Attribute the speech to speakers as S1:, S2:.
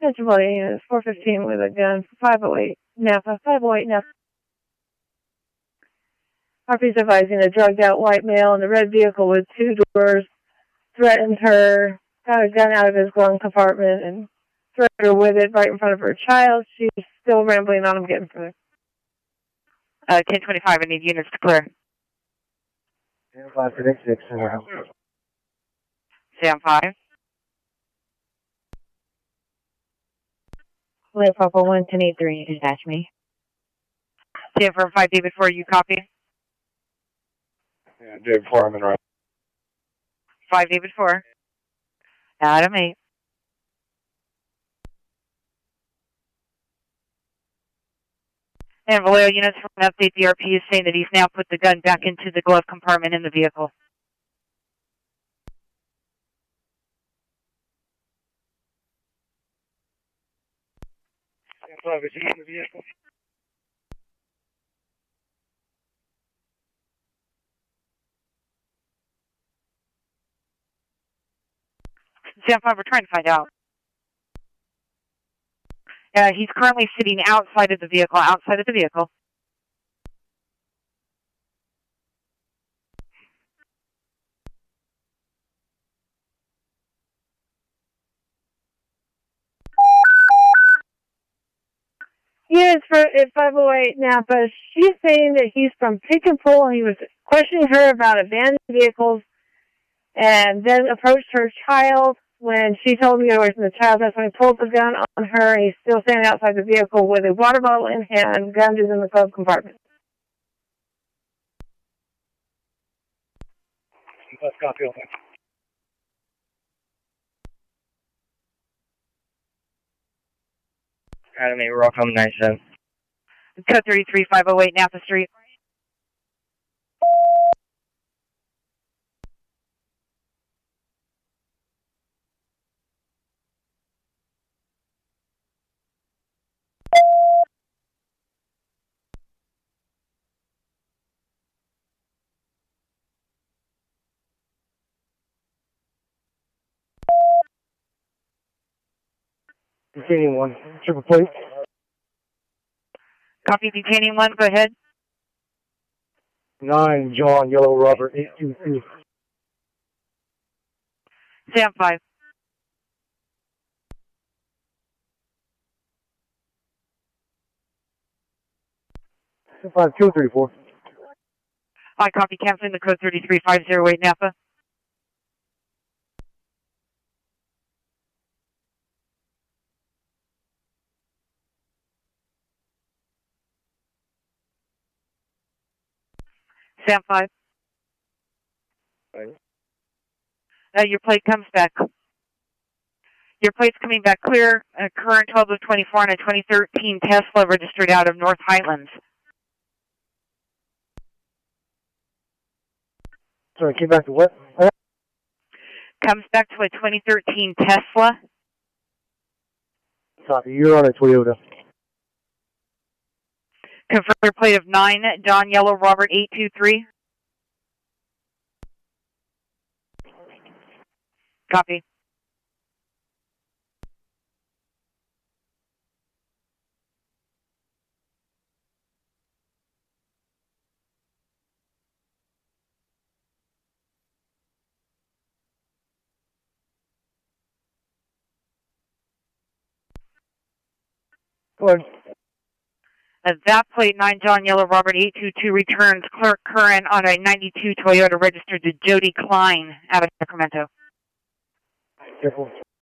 S1: Attention bloody units, 415 with a gun, 508 Napa, 508 Napa. RP's advising a drugged out white male in the red vehicle with 2 doors, threatened her, got a gun out of his glove compartment, and threatened her with it right in front of her child. She's still rambling on him, getting further.
S2: 1025, I need units to clear.
S3: 10-5, predict 6,
S2: Sam 5.
S4: Clear Papa 1, 1083, dispatch me.
S2: Sam 5, David 4, you copy?
S3: Yeah, David 4, I'm in right.
S2: 5, David 4. Adam 8. And Vallejo units from an update, the RP is saying that he's now put the gun back into the glove compartment in the vehicle.
S3: Sam 5, is he in the vehicle?
S2: Sam 5, we're trying to find out. He's currently sitting outside of the vehicle,
S1: Units for at 508 Napa. She's saying that he's from Pick and Pull, and he was questioning her about abandoned vehicles, and then approached her child. When she told him to get away from the child, that's when he pulled the gun on her, and he's still standing outside the vehicle with a water bottle in hand. Gun is in the glove compartment.
S3: Let's copy on that. Adam 8, Rockland 97.
S2: Code 33, 508 Napa Street.
S3: Detaining 1, triple plate.
S2: Copy detaining 1, go ahead.
S3: 9, John, Yellow Robert, 822.
S2: Sam 5.
S3: 5, 234.
S2: I copy, canceling the code 33, 508 Napa. Sam 5. Your plate comes back. Your plate's coming back clear. Current 12 of 24 on a 2013 Tesla registered out of North Highlands.
S3: Sorry, came back to what?
S2: Comes back to a 2013 Tesla.
S3: Copy, you're on a Toyota.
S2: Confirm your plate of 9, John Yellow Robert 823. Copy.
S3: Go ahead.
S2: That plate 9 John Yellow Robert 822 returns clerk current on a 92 Toyota registered to Jody Klein out of Sacramento.
S3: Careful.